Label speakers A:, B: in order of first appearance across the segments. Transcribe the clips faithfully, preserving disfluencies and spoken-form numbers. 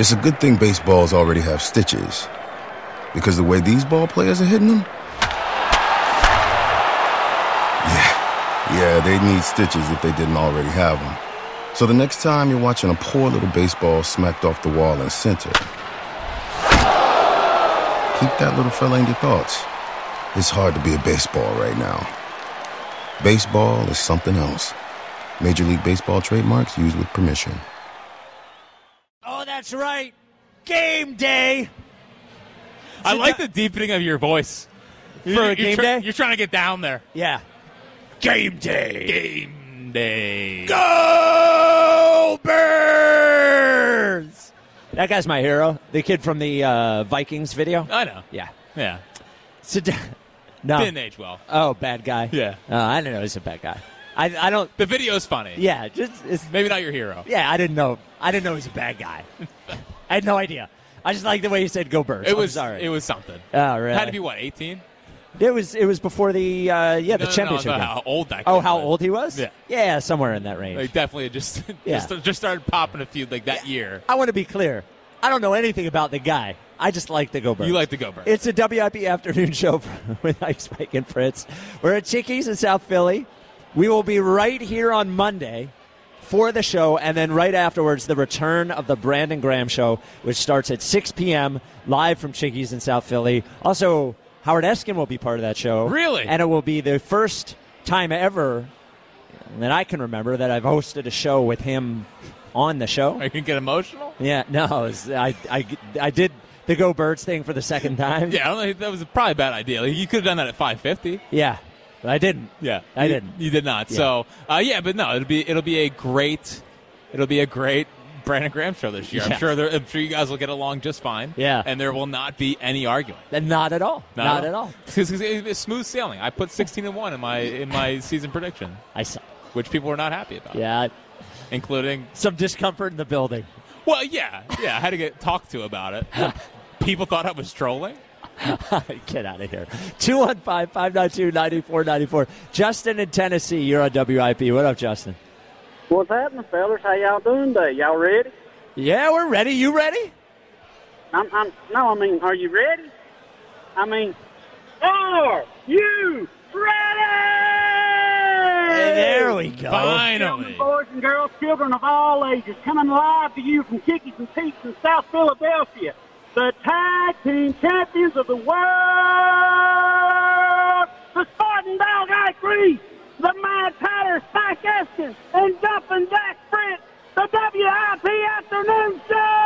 A: It's a good thing baseballs already have stitches, because the way these ball players are hitting them, yeah, yeah, they need stitches if they didn't already have them. So the next time you're watching a poor little baseball smacked off the wall in center, keep that little fella in your thoughts. It's hard to be a baseball right now. Baseball is something else. Major League Baseball trademarks used with permission.
B: Oh, that's right. Game day.
C: I like the deepening of your voice.
B: For
C: You're,
B: a game
C: you're,
B: day?
C: You're trying to get down there.
B: Yeah. Game day.
C: Game day.
B: Go Birds! That guy's my hero. The kid from the uh, Vikings video.
C: I know.
B: Yeah.
C: Yeah.
B: Sit down. No.
C: Didn't age well.
B: Oh, bad guy.
C: Yeah.
B: Uh, I didn't know he was a bad guy. I, I don't.
C: The video's funny.
B: Yeah. Just it's,
C: Maybe not your hero.
B: Yeah, I didn't know. I didn't know he's a bad guy. I had no idea. I just like the way you said "Go Birds."
C: It was.
B: I'm sorry.
C: It was something.
B: Oh, really?
C: It had to be what, eighteen?
B: It was. It was before the uh, yeah the
C: no,
B: championship.
C: No, no,
B: game.
C: how old that?
B: Oh,
C: kid
B: how
C: was.
B: old he was?
C: Yeah.
B: Yeah, somewhere in that range.
C: Like definitely just
B: Yeah.
C: just, just started popping a few like that year.
B: I want to be clear. I don't know anything about the guy. I just like the Go Birds.
C: You like the Go Birds.
B: It's a W I P afternoon show with Ice Mike and Fritz. We're at Chickies in South Philly. We will be right here on Monday for the show, and then right afterwards, the return of the Brandon Graham Show, which starts at six p.m. live from Chickies in South Philly. Also, Howard Eskin will be part of that show.
C: Really?
B: And it will be the first time ever that I can remember that I've hosted a show with him on the show.
C: Are you going to get emotional?
B: Yeah, no, it was, I, I, I did the Go Birds thing for the second time.
C: Yeah, I don't think that was probably a bad idea. Like, you could have done that at five fifty.
B: Yeah, but I didn't.
C: Yeah,
B: I
C: you,
B: didn't.
C: You did not.
B: Yeah.
C: So, uh, yeah, but no, it'll be it'll be a great it'll be a great Brandon Graham show this year.
B: Yeah.
C: I'm sure there, I'm sure you guys will get along just fine.
B: Yeah,
C: and there will not be any arguing.
B: Not at all. Not, not at all.
C: Because it's smooth sailing. I put sixteen and one in my in my season prediction.
B: I saw,
C: which people were not happy about.
B: Yeah,
C: including
B: some discomfort in the building.
C: Well, yeah, yeah. I had to get talked to about it. People thought I was trolling.
B: Get out of here. two one five, five nine two, nine four nine four. Justin in Tennessee, you're on W I P. What up, Justin?
D: What's happening, fellas? How y'all doing today? Y'all ready?
B: Yeah, we're ready. You ready?
D: I'm, I'm, no, I mean, are you ready? I mean, are you ready?
B: Hey, there we go.
C: Finally.
D: Boys and girls, children of all ages, coming live to you from Chickies and Pete's in South Philadelphia. The tag team champions of the world, the Spartan Dog Ike Reese, the Mad Patter Spike Eskin, and Jumpin' Jack Fritz, the W I P Afternoon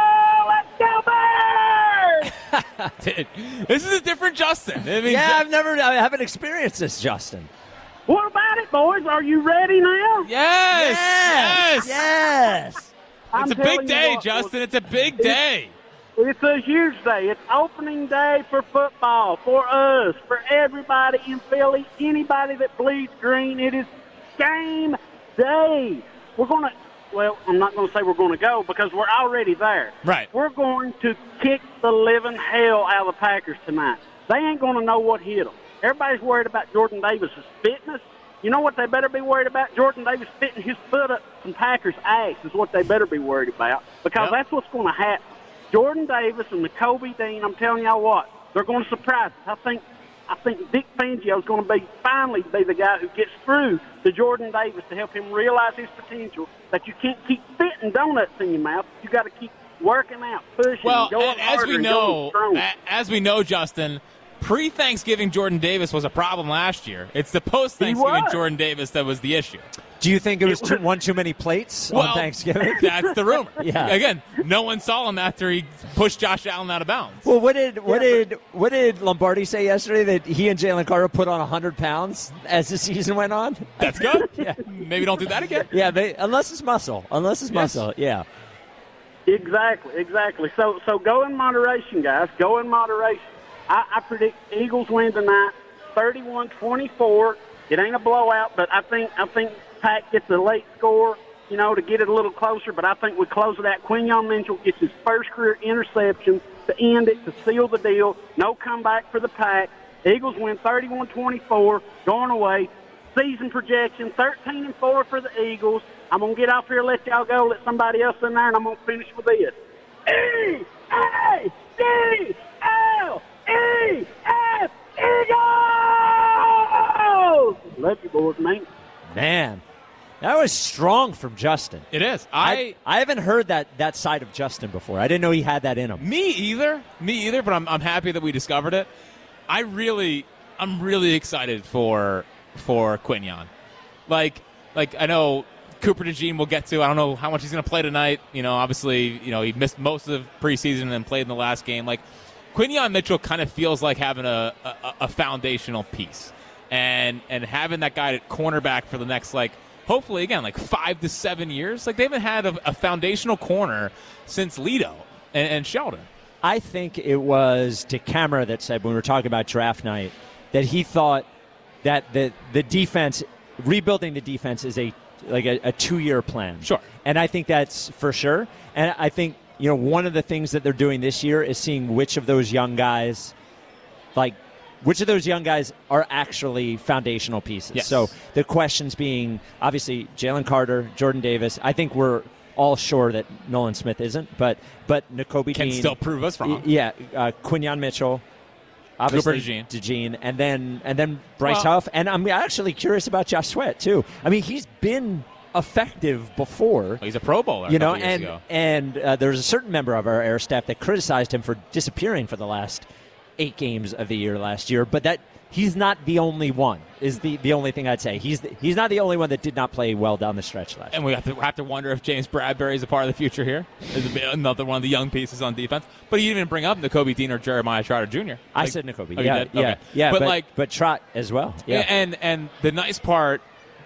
D: Show. Let's go, Birds!
C: Dude, this is a different Justin. I mean,
B: yeah, I've never, I haven't experienced this, Justin.
D: What about it, boys? Are you ready now?
C: Yes!
B: Yes!
C: Yes!
B: Yes!
C: It's a big day, what, Justin. It's a big day.
D: It's a huge day. It's opening day for football, for us, for everybody in Philly, anybody that bleeds green. It is game day. We're going to, well, I'm not going to say we're going to go because we're already there.
C: Right.
D: We're going to kick the living hell out of the Packers tonight. They ain't going to know what hit them. Everybody's worried about Jordan Davis's fitness. You know what they better be worried about? Jordan Davis fitting his foot up some Packers' ass is what they better be worried about because
C: yep.
D: that's what's going to happen. Jordan Davis and Nakobe Dean, I'm telling y'all what, they're going to surprise us. I think I think Dick Fangio is going to be finally be the guy who gets through to Jordan Davis to help him realize his potential, that you can't keep fitting donuts in your mouth. You got to keep working out, pushing,
C: well,
D: going
C: and as
D: harder
C: we
D: and
C: know,
D: going stronger.
C: as we know, Justin, pre-Thanksgiving Jordan Davis was a problem last year. It's the post-Thanksgiving Jordan Davis that was the issue.
B: Do you think it was too, one too many plates
C: well,
B: on Thanksgiving?
C: That's the rumor.
B: Yeah.
C: Again, no one saw him after he pushed Josh Allen out of bounds.
B: Well, what did what
D: yeah,
B: did what did Lombardi say yesterday that he and Jalen Carter put on one hundred pounds as the season went on?
C: That's good.
B: Yeah.
C: Maybe don't do that again.
B: Yeah, they, unless it's muscle. Unless it's
C: Yes.
B: muscle. Yeah.
D: Exactly, exactly. So, so go in moderation, guys. Go in moderation. I, I predict Eagles win tonight, thirty-one twenty-four. It ain't a blowout, but I think I think Pack gets a late score, you know, to get it a little closer. But I think we close it out. Quinyon Mitchell gets his first career interception to end it, to seal the deal. No comeback for the Pack. Eagles win thirty-one twenty-four, going away. Season projection, thirteen and four for the Eagles. I'm going to get off here and let y'all go, let somebody else in there, and I'm going to finish with this. E A D L E S, Eagles! Love you, boys, man.
B: Man, that was strong from Justin.
C: It is.
B: I, I I haven't heard that that side of Justin before. I didn't know he had that in him.
C: Me either. Me either. But I'm I'm happy that we discovered it. I really I'm really excited for for Quinyon. Like like I know Cooper DeJean we'll get to. I don't know how much he's going to play tonight. You know, obviously, you know he missed most of the preseason and then played in the last game. Like Quinyon Mitchell kind of feels like having a, a a foundational piece, and and having that guy at cornerback for the next like. Hopefully, again, like five to seven years. Like, they haven't had a, a foundational corner since Lito and, and Sheldon.
B: I think it was DeCamera that said when we were talking about draft night that he thought that the the defense, rebuilding the defense is a like a, a two-year plan.
C: Sure.
B: And I think that's for sure. And I think, you know, one of the things that they're doing this year is seeing which of those young guys, like, which of those young guys are actually foundational pieces?
C: Yes.
B: So the questions being, obviously, Jalen Carter, Jordan Davis. I think we're all sure that Nolan Smith isn't, but but Nakobe
C: Can
B: Dean,
C: still prove us wrong.
B: y- Yeah, uh, Quinyon Mitchell, obviously
C: Cooper DeJean.
B: DeJean, and then and then Bryce
C: Well-
B: Huff. And I'm actually curious about Josh Sweat too. I mean, he's been effective before.
C: He's a Pro Bowler.
B: You
C: a
B: know,
C: couple years
B: and
C: ago.
B: and uh, there's a certain member of our air staff that criticized him for disappearing for the last eight games of the year last year, but that he's not the only one. Is the, the only thing I'd say. He's the, he's not the only one that did not play well down the stretch last year.
C: And we have to have to wonder if James Bradbury is a part of the future here. Is another one of the young pieces on defense. But he didn't even bring up Nakobe Dean or Jeremiah Trotter Junior
B: I
C: Like-
B: said Nakobe.
C: Oh, you
B: yeah,
C: did?
B: yeah,
C: Okay.
B: yeah.
C: But,
B: But,
C: like,
B: but Trot as well. Yeah.
C: and and the nice part,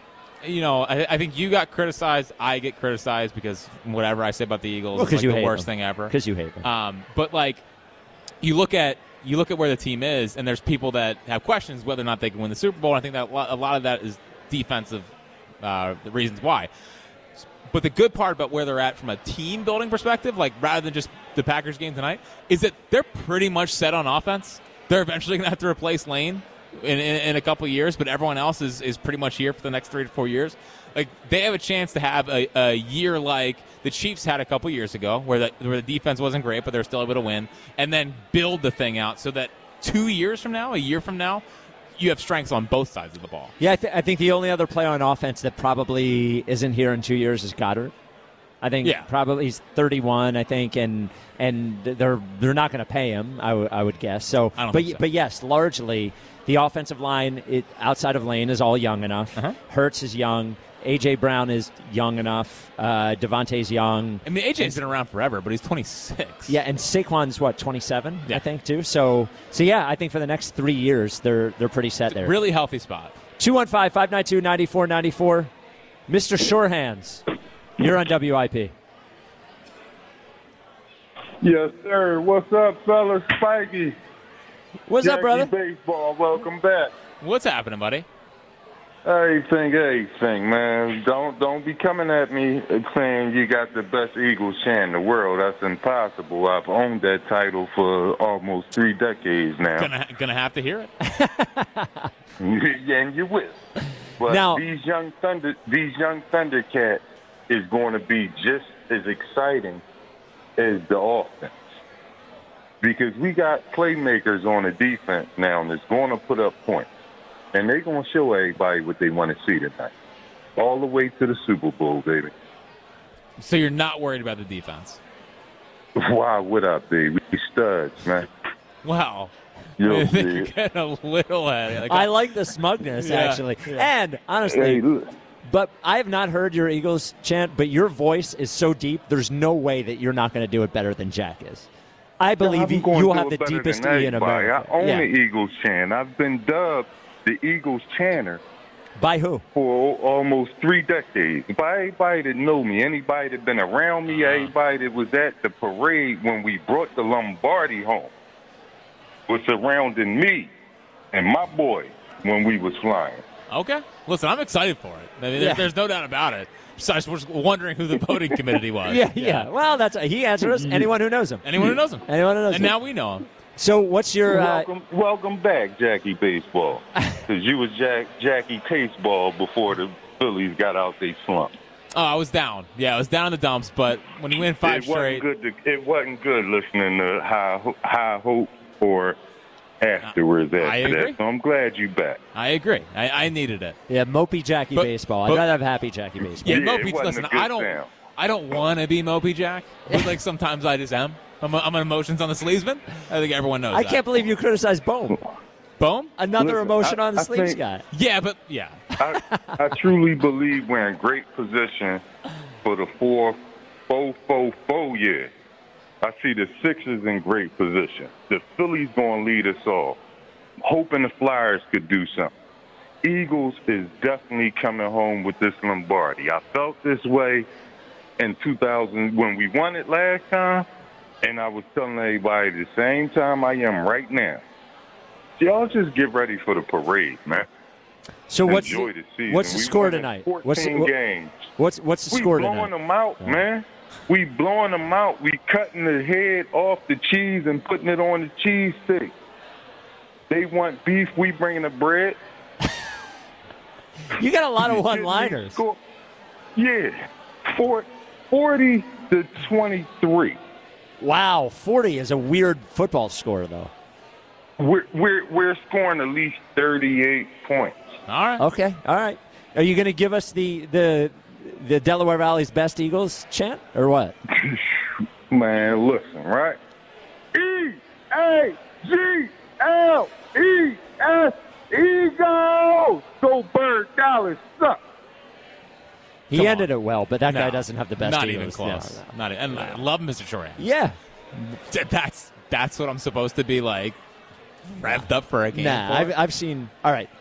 C: you know, I, I think you got criticized. I get criticized because whatever I say about the Eagles
B: Well,
C: is
B: 'cause
C: like
B: you
C: the
B: hate
C: worst
B: them.
C: thing ever.
B: Because you hate them.
C: Um, but like, you look at you look at where the team is, and there's people that have questions whether or not they can win the Super Bowl. And I think that a lot, a lot of that is defensive uh, the reasons why. But the good part about where they're at from a team building perspective, like rather than just the Packers game tonight, is that they're pretty much set on offense. They're eventually going to have to replace Lane in, in, in a couple of years, but everyone else is, is pretty much here for the next three to four years. Like they have a chance to have a, a year like the Chiefs had a couple years ago, where the where the defense wasn't great, but they're still able to win, and then build the thing out so that two years from now, a year from now, you have strengths on both sides of the ball.
B: Yeah, I, th- I think the only other player on offense that probably isn't here in two years is Goddard. I think
C: Yeah.
B: probably he's thirty-one. I think, and and they're they're not going to pay him. I, w- I would guess. So,
C: I don't
B: but
C: think so.
B: but yes, largely the offensive line it, outside of Lane is all young enough.
C: Uh-huh.
B: Hurts is young. A J Brown is young enough. Uh, Devontae's young.
C: I mean, A J's been around forever, but he's twenty-six.
B: Yeah, and Saquon's what twenty-seven,
C: Yeah.
B: I think too. So so yeah, I think for the next three years they're they're pretty set there.
C: Really healthy spot.
B: two one five, five nine two, nine four nine four. Mister Shorehands, you're on W I P.
E: Yes, sir. What's up, fellas? Spikey.
B: What's up,
E: Jackie
B: brother?
E: Baseball. Welcome back.
C: What's happening, buddy?
E: Everything, everything, man. Don't don't be coming at me saying you got the best Eagles chant in the world. That's impossible. I've owned that title for almost three decades now.
C: Gonna gonna have to hear it.
E: Yeah, and you will. But
B: Now-
E: these young thunder, these young Thundercats is going to be just as exciting as the offense, because we got playmakers on the defense now that's going to put up points, and they're going to show everybody what they want to see tonight, all the way to the Super Bowl, baby.
C: So you're not worried about the defense?
E: Why would I be? We studs, man.
C: Wow.
E: Yo,
C: I think
E: man.
C: you're getting a little ahead. Like,
B: I like the smugness,
C: Yeah,
B: actually.
C: yeah.
B: And honestly,
E: Hey, look.
B: but I have not heard your Eagles chant, but your voice is so deep, there's no way that you're not going to do it better than Jack is. I believe
E: I'm
B: you,
E: going
B: you
E: to
B: will
E: do
B: have
E: it
B: the
E: better
B: deepest
E: than
B: E in
E: everybody.
B: America.
E: I own
B: Yeah.
E: the Eagles chant. I've been dubbed the Eagles chanter
B: By who?
E: for almost three decades. By everybody that know me, anybody that been around me,
C: Uh-huh.
E: everybody that was at the parade when we brought the Lombardi home was surrounding me and my boy when we was flying.
C: okay. Listen, I'm excited for it. I mean,
B: Yeah.
C: there, there's no doubt about it. Besides, we're just wondering who the voting committee was.
B: Yeah, yeah. Well, that's he answered us. Anyone who knows him.
C: Anyone who knows him.
B: Anyone who knows
C: And
B: him.
C: now we know him.
B: So what's your uh,
E: welcome, welcome back, Jackie Baseball, because you was Jack, Jackie Tasteball before the Phillies got out they slump.
C: Oh, I was down. Yeah, I was down in the dumps. But when you win five
E: it wasn't
C: straight,
E: good to, it wasn't good listening to high Ho- high hope or afterwards. After
C: I agree.
E: That. So I'm glad you back.
C: I agree. I, I needed it.
B: Yeah, mopey Jackie
C: But-
B: baseball.
C: but-
B: I'd rather have happy Jackie baseball.
C: Yeah,
E: Yeah,
C: Mopey.
E: it wasn't
C: Listen,
E: a good
C: I don't.
E: sound.
C: I don't want to be Mopey Jack. But like sometimes I just am. I'm, a, I'm an emotions on the sleevesman. I think everyone knows.
B: I
C: that.
B: can't believe you criticized Bohm.
C: Boom.
B: Another
E: Listen,
B: emotion
E: I-
B: on the
E: I
B: sleeves
E: think-
B: guy.
C: Yeah, but yeah.
E: I, I truly believe we're in great position for the four, four, four, four year. I see the Sixers in great position. The Phillies going to lead us all. Hoping the Flyers could do something. Eagles is definitely coming home with this Lombardi. I felt this way in two thousand when we won it last time, and I was telling everybody the same time I am right now. Y'all just get ready for the parade, man.
B: So what's
E: Enjoy
B: the,
E: the season.
B: what's the
E: We
B: score
E: won
B: tonight?
E: fourteen
B: What's the, what-
E: games.
B: what's what's the
E: We
B: score
E: blowing
B: tonight?
E: them out, man. We blowing them out. We cutting the head off the cheese and putting it on the cheese stick. They want beef. We bringing the bread.
B: You got a lot of
E: You
B: one-liners.
E: score- Yeah, Four, forty to twenty-three.
B: Wow, forty is a weird football score, though.
E: We're we're we're scoring at least thirty-eight points.
C: All right.
B: Okay, all right. Are you going to give us the the the Delaware Valley's best Eagles chant or what?
E: Man, listen, right? E A G L E S Eagles! Go Bird Dallas suck.
B: He
C: Come
B: ended
C: on.
B: it well, but that guy
C: No,
B: doesn't have the best
C: Not
B: Eagles.
C: even close.
B: No, no.
C: Not. And I love Mister Choran.
B: Yeah.
C: That's that's what I'm supposed to be like. Revved up for a game.
B: Nah,
C: for.
B: I've, I've seen. All right.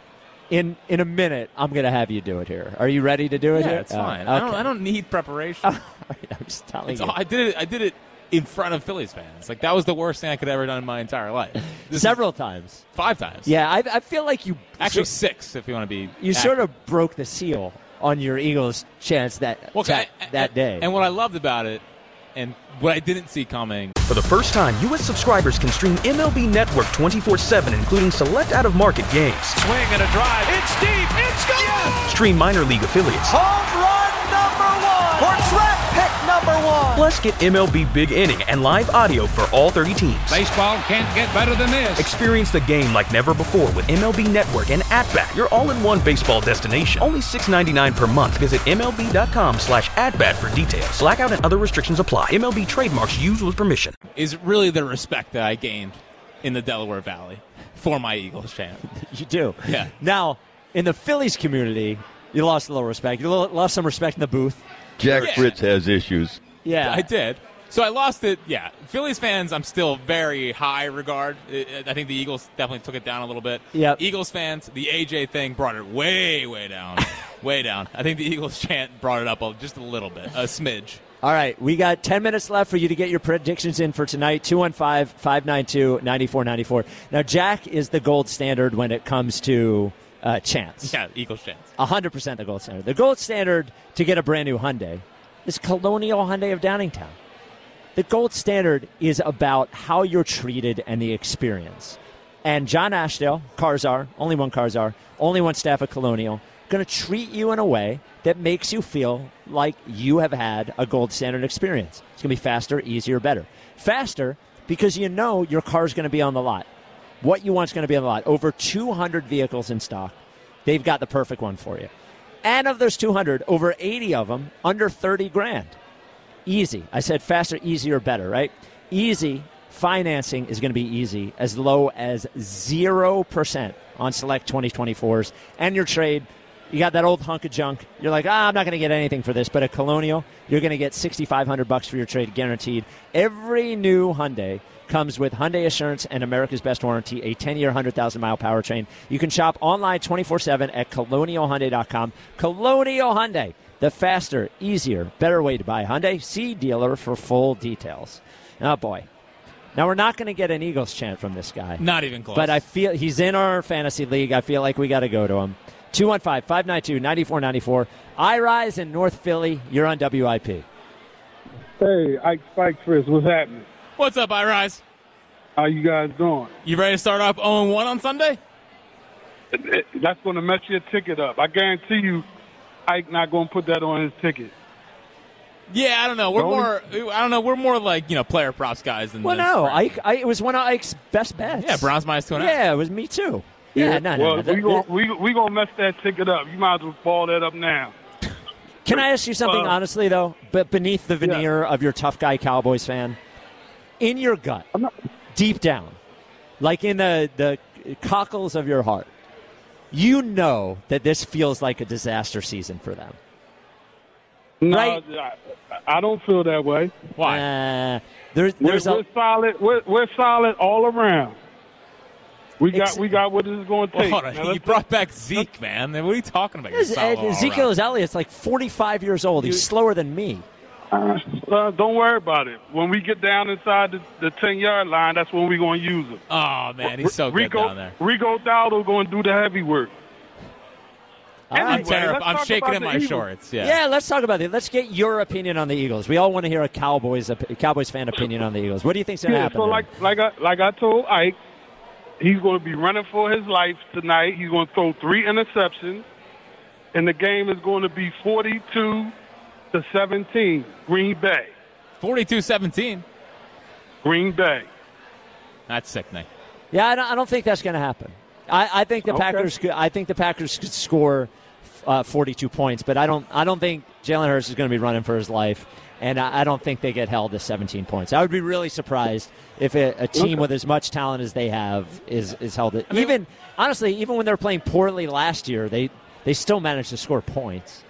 B: In in a minute, I'm going to have you do it here. Are you ready to do it
C: yeah,
B: here?
C: it's
B: Uh,
C: fine. I don't.
B: okay.
C: I don't need preparation.
B: All right, I'm just telling
C: It's
B: you.
C: all, I did it. I did it in front of Phillies fans. Like that was the worst thing I could ever done in my entire life. This is
B: Several times.
C: five times.
B: Yeah, I, I feel like you
C: actually
B: so-
C: six if you want to be.
B: you sort of broke the seal on your Eagles chance that
C: well,
B: that,
C: I- I-
B: that day.
C: And what I loved about it, and what I didn't see coming.
F: For the first time, U S subscribers can stream M L B Network twenty-four seven, including select out-of-market games.
G: Swing and a drive. It's deep. It's gone. Yes.
F: Stream minor league affiliates.
G: Home run number one. Or track pick number one.
F: Plus, get M L B Big Inning and live audio for all thirty teams.
G: Baseball can't get better than this.
F: Experience the game like never before with M L B Network and At-Bat, your all-in-one baseball destination. Only six dollars and ninety-nine cents per month. Visit MLB.com slash at-bat for details. Blackout and other restrictions apply. M L B trademarks used with permission.
C: Is really the respect that I gained in the Delaware Valley for my Eagles chant.
B: you do.
C: Yeah.
B: Now, in the Phillies community, you lost a little respect. You lo- lost some respect in the booth.
H: Jack
C: Yeah.
H: Fritz has issues.
B: Yeah.
C: I did. So I lost it. Yeah, Phillies fans, I'm still very high regard. I I think the Eagles definitely took it down a little bit.
B: Yep.
C: Eagles fans, the A J thing brought it way, way down, way down. I think the Eagles chant brought it up a, just a little bit, a smidge.
B: All right, we got ten minutes left for you to get your predictions in for tonight. two one five, five nine two, nine four nine four. Now, Jack is the gold standard when it comes to uh, chants.
C: Yeah, Eagles chants.
B: one hundred percent the gold standard. The gold standard to get a brand new Hyundai is Colonial Hyundai of Downingtown. The gold standard is about how you're treated and the experience. And John Ashdale, Carzar, only one Carzar, only one staff at Colonial, going to treat you in a way that makes you feel like you have had a gold standard experience. It's going to be faster, easier, better. Faster because you know your car's going to be on the lot. What you want is going to be on the lot. Over two hundred vehicles in stock. They've got the perfect one for you. And of those two hundred, over eighty of them under thirty grand. Easy. I said faster, easier, better, right? Easy. Financing is going to be easy, as low as zero percent on select twenty twenty-fours. And your trade, you got that old hunk of junk. You're like, ah, I'm not going to get anything for this. But at Colonial, you're going to get sixty-five hundred bucks for your trade guaranteed. Every new Hyundai comes with Hyundai Assurance and America's Best Warranty, a ten-year, one hundred thousand mile powertrain. You can shop online twenty-four seven at colonial hyundai dot com. Colonial Hyundai, the faster, easier, better way to buy Hyundai. See dealer for full details. Oh, boy. Now, we're not going to get an Eagles chant from this guy.
C: Not even close.
B: But I feel he's in our fantasy league. I feel like we got to go to him. two one five, five nine two, nine four nine four. iRise in North Philly. You're on W I P.
I: Hey, Ike Spike Frizz, what's happening?
C: What's up, iRise?
I: How you guys doing?
C: You ready to start off oh and one on Sunday?
I: That's going to mess your ticket up. I guarantee you, Ike not going to put that on his ticket?
C: Yeah, I don't know. We're
I: Don't-
C: more. I don't know. We're more like you know player props guys than.
B: Well,
C: this,
B: no,
C: right?
B: Ike, I, it was one of Ike's best bets.
C: Yeah, Browns minus two and a half.
B: Yeah, it was me too. Yeah, no, no.
I: Well,
B: no.
I: we
B: The-
I: going we we gonna mess that ticket up. You might as well ball that up now.
B: Can I ask you something
I: Uh,
B: honestly, though? But beneath the veneer of your tough guy Cowboys fan, in your gut, deep down, like in the, the cockles of your heart, you know that this feels like a disaster season for them.
I: No,
B: Right.
I: I, I don't feel that way.
C: Why?
B: Uh, there's
I: We're,
B: there's
I: we're
B: a,
I: solid. We're, we're solid all around. We got
B: Ex-
I: we got what it's going to
C: Well,
I: take.
C: hold on.
I: Now,
C: you
I: let's-
C: brought back Zeke, man. What are you talking about? You're
B: Yes,
C: solid all
B: Ezekiel
C: around.
B: Elliott's like forty-five years old. He's slower than me.
I: Uh, uh, don't worry about it. When we get down inside the, the ten-yard line, that's when we're going to use him.
C: Oh man, he's so good
I: Rico,
C: down there.
I: Rico Dowdle going to do the heavy work.
B: All
C: I'm,
B: right.
C: terrified.
I: let's
C: I'm
I: talk
C: shaking
I: about
C: in
I: the
C: my
I: Eagles.
C: shorts. Yeah.
B: Yeah, let's talk about it. Let's get your opinion on the Eagles. We all want to hear a Cowboys a Cowboys fan opinion on the Eagles. What do you think's going to
I: Yeah,
B: happen?
I: so
B: there?
I: like like I like I told Ike, he's going to be running for his life tonight. He's going to throw three interceptions, and the game is going to be forty-two to seventeen. Green Bay.
C: forty-two seventeen.
I: Green Bay.
C: That's sickening.
B: Yeah, I don't, I don't think that's going to happen. I, I think the
I: Okay.
B: Packers. Could, I think the Packers could score uh, forty-two points, but I don't. I don't think Jalen Hurts is going to be running for his life, and I, I don't think they get held to seventeen points. I would be really surprised if a, a team
I: Okay.
B: with as much talent as they have is is held. To,
C: I mean-
B: even honestly, even when they were playing poorly last year, they they still managed to score points.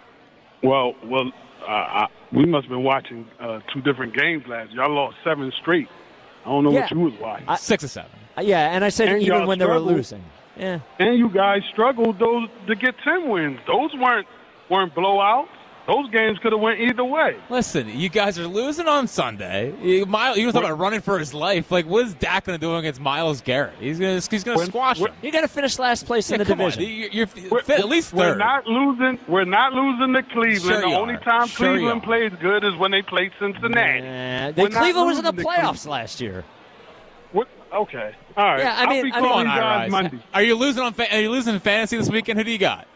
I: Well, well, uh, I, we must have been watching uh, two different games last year. Y'all lost seven straight. I don't know
B: Yeah.
I: what you was watching.
B: I-
C: Six or seven.
B: Uh, yeah, and I said
I: And
B: even
I: y'all
B: when they were
I: struggled.
B: losing. Yeah.
I: And you guys struggled those to get ten wins. Those weren't weren't blowouts. Those games could have went either way.
C: Listen, you guys are losing on Sunday. You, Miles, you were talking about running for his life. Like, what is Dak going to do against Miles Garrett? He's going to he's going to
I: When-
C: squash
I: when-
C: him.
B: You got to finish last place
C: Yeah,
B: in the
C: come
B: division.
C: on. You're, you're
I: We're,
C: fit, at least
I: we're
C: third.
I: not losing. We're not losing to Cleveland.
C: Sure
I: the
C: you
I: only
C: are.
I: time
C: Sure you
I: Cleveland
C: are.
I: plays good is when they play Cincinnati.
B: Uh,
I: We're
B: they,
I: not
B: Cleveland was in the
I: losing to
B: playoffs
I: Cleveland.
B: last year.
I: What? Okay. All right.
B: Yeah, I
I: I'll
B: mean-
I: be
B: I
C: Come
I: calling
C: on,
I: you guys
C: Irise.
I: Monday.
C: Are you losing on? Fa- are you losing in fantasy this weekend? Who do you got?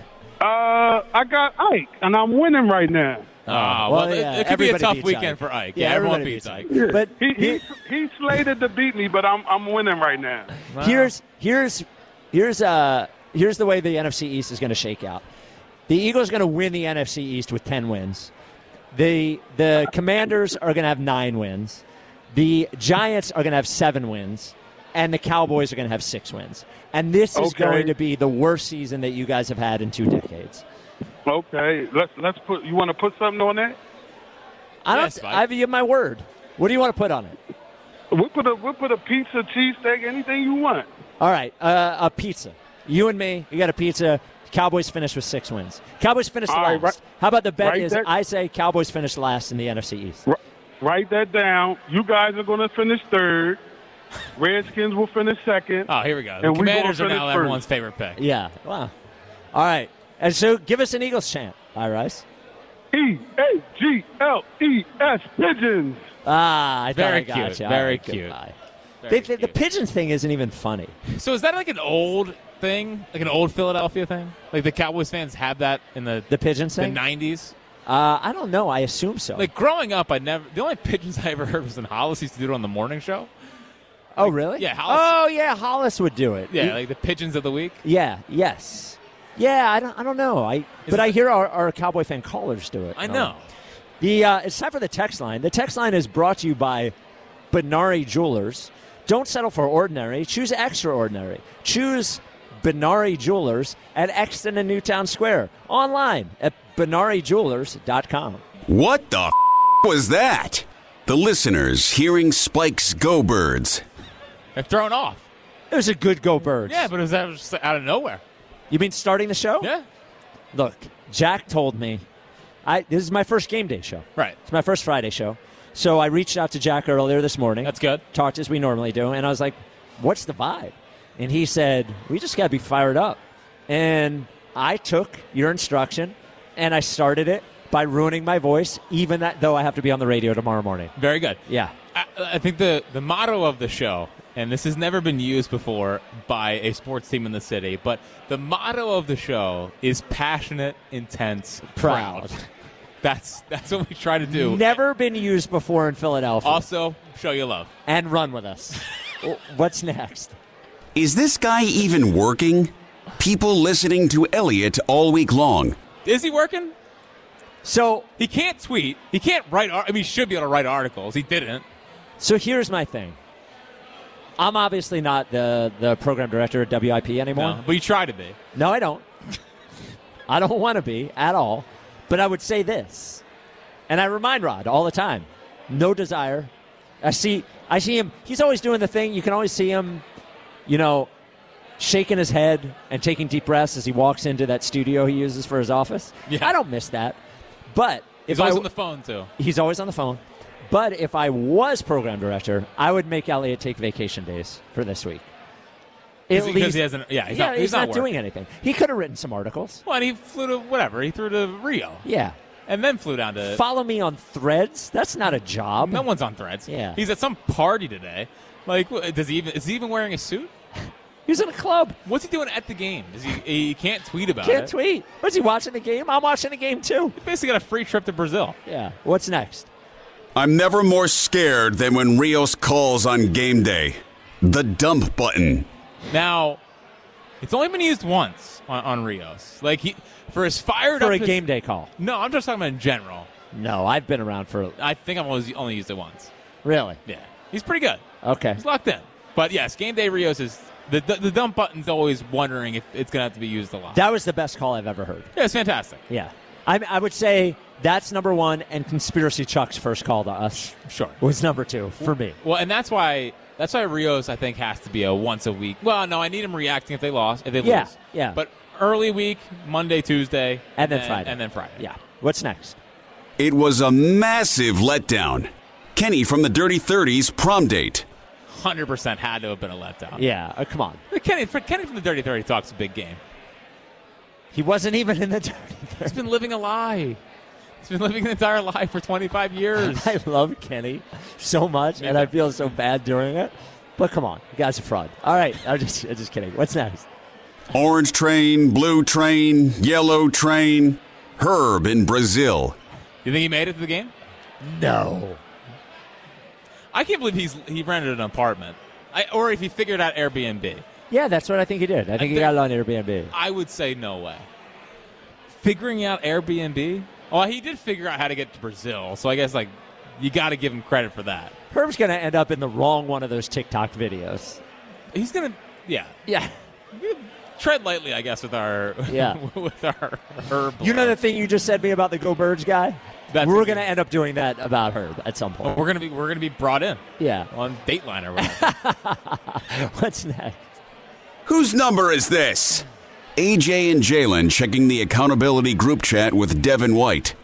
I: Uh, I got Ike, and I'm winning right now.
C: Oh, well,
B: well,
C: it,
B: yeah,
C: it could be a
B: everybody
C: tough
B: beats
C: weekend
B: Ike.
C: for Ike.
B: Yeah,
C: Yeah, everyone
B: everybody
C: beats
B: beats
C: Ike.
B: But
I: He,
B: here-
I: he he's slated to beat me, but I'm I'm winning right now.
B: here's here's here's uh here's the way the N F C East is going to shake out. The Eagles are going to win the N F C East with ten wins. The the Commanders are going to have nine wins. The Giants are going to have seven wins, and the Cowboys are going to have six wins. And this is
I: Okay.
B: going to be the worst season that you guys have had in two decades.
I: Okay, let's let's put. You want to put something on that?
B: I don't.
C: Yes, Mike.
B: I have you my word. What do you want to put on it?
I: We'll put a we'll put a pizza, cheesesteak, anything you want.
B: All right, uh, a pizza. You and me, you got a pizza. Cowboys finish with six wins. Cowboys finish
I: All
B: last.
I: right, right-
B: How about the bet
I: right
B: is
I: there.
B: I say Cowboys finish last in the N F C East.
I: R- write that down. You guys are going to finish third. Redskins will finish second.
C: Oh, here we go. The
I: And we
C: Commanders
I: gonna
C: are now
I: finish
C: everyone's favorite pick.
B: Yeah. Wow. All right. And so give us an Eagles chant. All right.
I: E A G L E S Pigeons.
B: Ah, I thought
C: Very
B: I got
C: cute.
B: you. All
C: Very
B: right,
C: cute.
B: goodbye.
C: Very
B: They, they, the
C: cute.
B: pigeons thing isn't even funny.
C: So is that like an old thing, like an old Philadelphia thing? Like the Cowboys fans had that in the
B: The pigeons
C: the
B: thing?
C: nineties.
B: Uh, I don't know. I assume so.
C: Like growing up, I never. The only pigeons I ever heard was when Hollis used to do it on the morning show.
B: oh, really?
C: yeah, Hollis-
B: oh, yeah. Hollis would do it.
C: Yeah, like the pigeons of the week.
B: Yeah. Yes. Yeah. I don't. I don't know. I. But
C: it-
B: I hear our, our Cowboy fan callers do it.
C: I
B: No.
C: know.
B: The uh, it's time for the text line. The text line is brought to you by Benari Jewelers. Don't settle for ordinary. Choose extraordinary. Choose Benari Jewelers at Exton and Newtown Square. Online at benari jewelers dot com.
H: What the f- was that? The listeners hearing Spike's Go Birds.
C: They're thrown off.
B: It was a good go, Birds.
C: Yeah, but it was out of- just out of nowhere.
B: You mean starting the show?
C: Yeah.
B: Look, Jack told me. I this is my first game day show.
C: Right.
B: It's my first Friday show. So I reached out to Jack earlier this morning.
C: That's good.
B: Talked as we normally do, and I was like, "What's the vibe?" And he said, "We just got to be fired up." And I took your instruction, and I started it by ruining my voice, even that, though I have to be on the radio tomorrow morning.
C: Very good.
B: Yeah.
C: I, I think the, the motto of the show and this has never been used before by a sports team in the city, but the motto of the show is passionate, intense, proud. proud. That's that's what we try to do.
B: Never been used before in Philadelphia.
C: Also, show you love.
B: And run with us. What's next?
H: Is this guy even working? People listening to Elliott all week long.
C: Is he working?
B: So
C: he can't tweet. He can't write. I mean, he should be able to write articles. He didn't.
B: So here's my thing. I'm obviously not the, the program director at W I P anymore.
C: No, but you try to be.
B: No, I don't. I don't want to be at all. But I would say this, and I remind Rod all the time, no desire. I see I see him, he's always doing the thing. You can always see him, you know, shaking his head and taking deep breaths as he walks into that studio he uses for his office.
C: Yeah.
B: I don't miss that. But if
C: he's always
B: I,
C: on the phone, too.
B: He's always on the phone. But if I was program director, I would make Elliott take vacation days for this week.
C: At because least, he hasn't. Yeah, he's
B: yeah,
C: not, he's
B: he's
C: not,
B: not doing anything. He could have written some articles.
C: Well, and he flew to whatever. He flew to Rio.
B: Yeah.
C: And then flew down to.
B: Follow me on Threads. That's not a job.
C: No one's on Threads.
B: Yeah.
C: He's at some party today. Like, does he even? Is he even wearing a suit?
B: He's in a club.
C: What's he doing at the game? Is he? He can't tweet about
B: can't
C: it.
B: Can't tweet. Was he watching the game? I'm watching the game too.
C: He basically got a free trip to Brazil.
B: Yeah. What's next?
H: I'm never more scared than when Rios calls on game day. The dump button.
C: Now. It's only been used once on, on Rios. Like he for his fired
B: for
C: up
B: a
C: his,
B: game day call.
C: No, I'm just talking about in general.
B: No, I've been around for.
C: I think I've only, only used it once.
B: Really?
C: Yeah, he's pretty good.
B: Okay,
C: he's locked in. But yes, game day Rios is the the, the dump button's always wondering if it's gonna have to be used a lot.
B: That was the best call I've ever heard.
C: Yeah, it's fantastic.
B: Yeah, I I would say that's number one, and Conspiracy Chuck's first call to us.
C: Sure,
B: was number two for me.
C: Well, and that's why. That's why Rios, I think, has to be a once a week. Well, no, I need him reacting if they lost, if they
B: yeah,
C: lose.
B: Yeah,
C: But early week, Monday, Tuesday,
B: and then Friday,
C: and then Friday.
B: Yeah. What's next?
H: It was a massive letdown. Kenny from the Dirty thirties prom date.
C: one hundred percent had to have been a letdown.
B: Yeah, uh, come on.
C: Kenny, for Kenny from the Dirty thirty talks a big game.
B: He wasn't even in the Dirty thirty.
C: He's been living a lie. He's been living an entire life for twenty-five years.
B: I love Kenny so much, and I feel so bad doing it. But come on, the guy's a fraud. All right, I'm just, I'm just kidding. What's next?
H: Orange train, blue train, yellow train. Herb in Brazil.
C: You think he made it to the game?
B: No.
C: I can't believe he's he rented an apartment, I, or if he figured out Airbnb.
B: Yeah, that's what I think he did. I think I he got it on Airbnb.
C: I would say no way. Figuring out Airbnb. Oh, he did figure out how to get to Brazil, so I guess like you got to give him credit for that.
B: Herb's going to end up in the wrong one of those TikTok videos.
C: He's going to, yeah,
B: yeah.
C: Tread lightly, I guess, with our
B: yeah
C: with our Herb.
B: You know the thing you just said to me about the Go Birds guy? That's we're going to end up doing that about Herb at some point.
C: Well, we're going to be we're going to be brought in.
B: Yeah,
C: on Dateline or whatever.
B: What's next?
H: Whose number is this? A J and Jalen checking the accountability group chat with Devin White.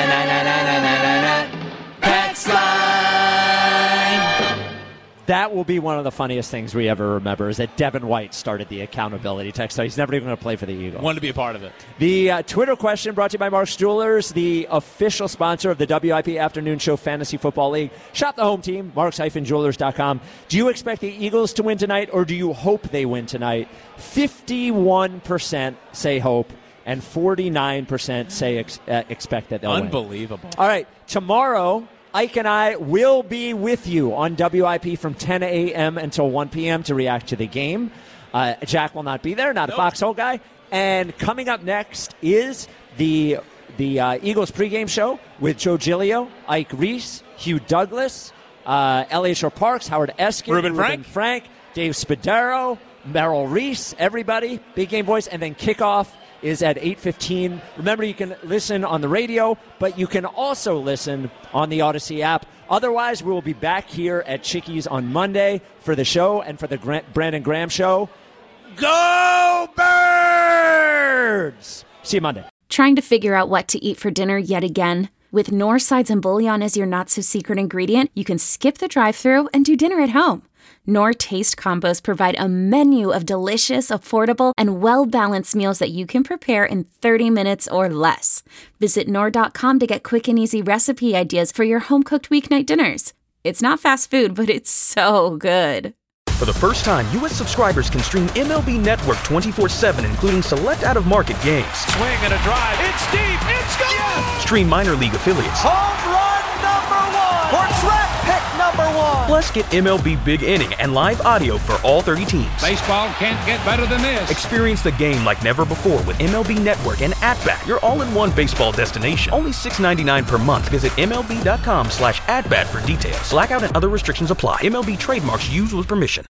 B: That will be one of the funniest things we ever remember is that Devin White started the accountability text. So he's never even going to play for the Eagles.
C: Wanted to be a part of it.
B: The uh, Twitter question brought to you by Mark's Jewelers, the official sponsor of the W I P Afternoon Show Fantasy Football League. Shop the home team, marks jewelers dot com. Do you expect the Eagles to win tonight, or do you hope they win tonight? fifty-one percent say hope, and forty-nine percent say ex- uh, expect that they'll win.
C: Unbelievable.
B: All right, tomorrow, Ike and I will be with you on W I P from ten a.m. until one p.m. to react to the game. Uh, Jack will not be there, not nope. a Foxhole guy. And coming up next is the the uh, Eagles pregame show with Joe Giglio, Ike Reese, Hugh Douglas, uh, Elliot Shore Parks, Howard Eskin,
C: Ruben,
B: Ruben
C: Frank.
B: Frank, Dave Spadaro, Merrill Reese, everybody, big game voice, and then kickoff is at eight fifteen. Remember, you can listen on the radio, but you can also listen on the Odyssey app. Otherwise, we will be back here at Chickies on Monday for the show and for the Grant, Brandon Graham Show. Go Birds! See you Monday.
J: Trying to figure out what to eat for dinner yet again? With Knorr sides and bouillon as your not-so-secret ingredient, you can skip the drive-thru and do dinner at home. Knorr Taste Combos provide a menu of delicious, affordable, and well-balanced meals that you can prepare in thirty minutes or less. Visit Knorr dot com to get quick and easy recipe ideas for your home-cooked weeknight dinners. It's not fast food, but it's so good.
F: For the first time, U S subscribers can stream M L B Network twenty-four seven, including select out-of-market games.
G: Swing and a drive. It's deep. It's gone. Yes.
F: Stream minor league affiliates.
G: Home run number one. For track pick number one.
F: Plus, get M L B Big Inning and live audio for all thirty teams.
K: Baseball can't get better than this.
F: Experience the game like never before with M L B Network and At-Bat, your all-in-one baseball destination. Only six dollars and ninety-nine cents per month. Visit MLB.com slash at-bat for details. Blackout and other restrictions apply. M L B trademarks used with permission.